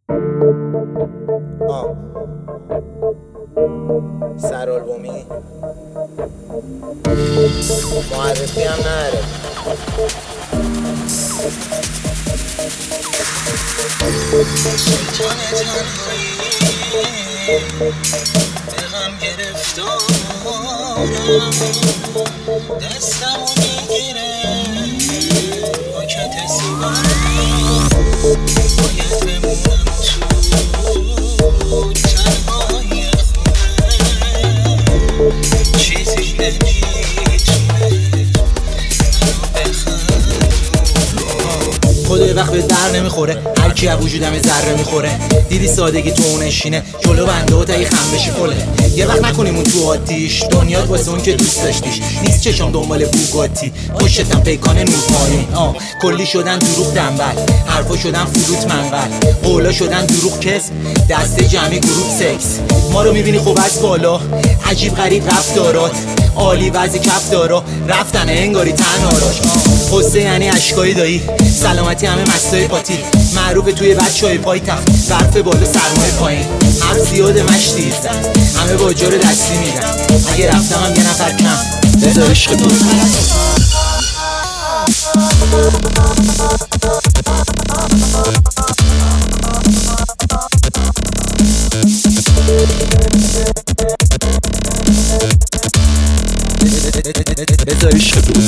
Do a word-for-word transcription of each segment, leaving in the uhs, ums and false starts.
آه سرالبومی معرفی هم نره. سلطان تنهایی به غم گرفتارم، دستمو میگیره با کت سیگارم، باید بمونم تو تنهای خونه، چیزی نمیتونه منو بخندونه. خدا وقت به در نمیخوره، هر کی از وجودم ذره میخوره. دیدی سادگی تو اونشینه، جلو بنده و تایی خم بشی فله. یه وقت نکنیم اون تو آتیش، دنیات واسه اون که دوست داشتیش. نیست چشم دنبال بوگاتی، پشتم پیکان نور پایین. آه کلی شدن دروغ دنبل، حرفا شدن فلوت منقل، قولا شدن دروغ کس، دسته جمعی گروه سکس. ما رو میبینی خوب از بالا، عجیب غریب رفتارات، عالی وضع کف دارا، رفتن انگاری تنهاراش. قصه یعنی اشکای دایی، سلامتی همه مستای پاتی، معروف توی بچهای پای تخت، برف بالا سرمای پایین. هر زیاد مشتی زد، همه با جور دستی میدن. اگه رفتم هم یه نفر کم، بذار عشق بود. بذار عشق بود.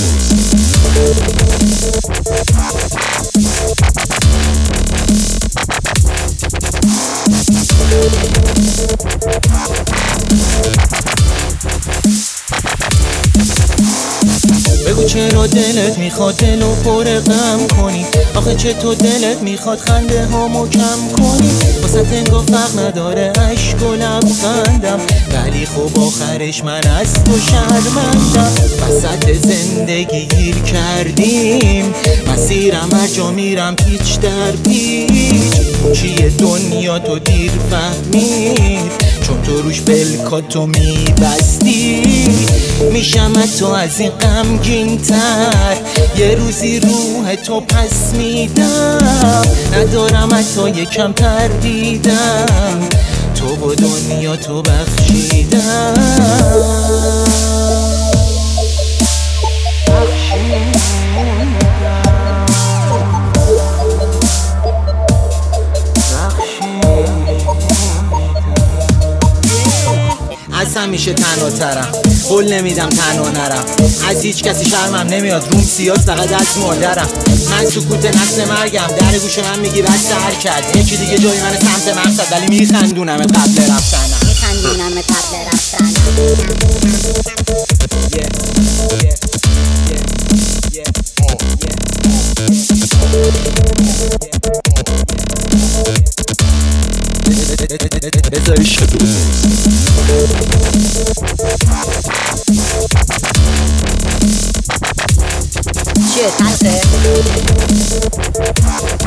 بگو چرا دلت میخواد دلو پر غم کنی؟ آخه چطور دلت میخواد خنده هامو کم کنی؟ واسه انگار فرق نداره عشق و لبخندم، ولی خب آخرش من از تو شرمندم. وسط زندگی گیر کردیم، مسیرم هر جا میرم پیچ در پیچ. چیه دنیا تو دیر فهمید، چون تو روش بلکاتو میبستی. میشم تو از این غمگین تر، یه روزی روح تو پس میدم. ندارم حتی یکم تردیدم، تو با دنیا تو بخشیدم. اصلا میشه تنها ترم، قول نمیدم تنها نرم. از هیچ کسی شرمم نمیاد، روم سیاس فقط از مادرم. من سکوت نسل مرگم، در گوش من میگی بس سر کرد. یکی دیگه جای من سمت مقصد، ولی میخندونم قبل رفتنم، میخندونم قبل رفتنم. بذار عشق بود. چیه ترسه؟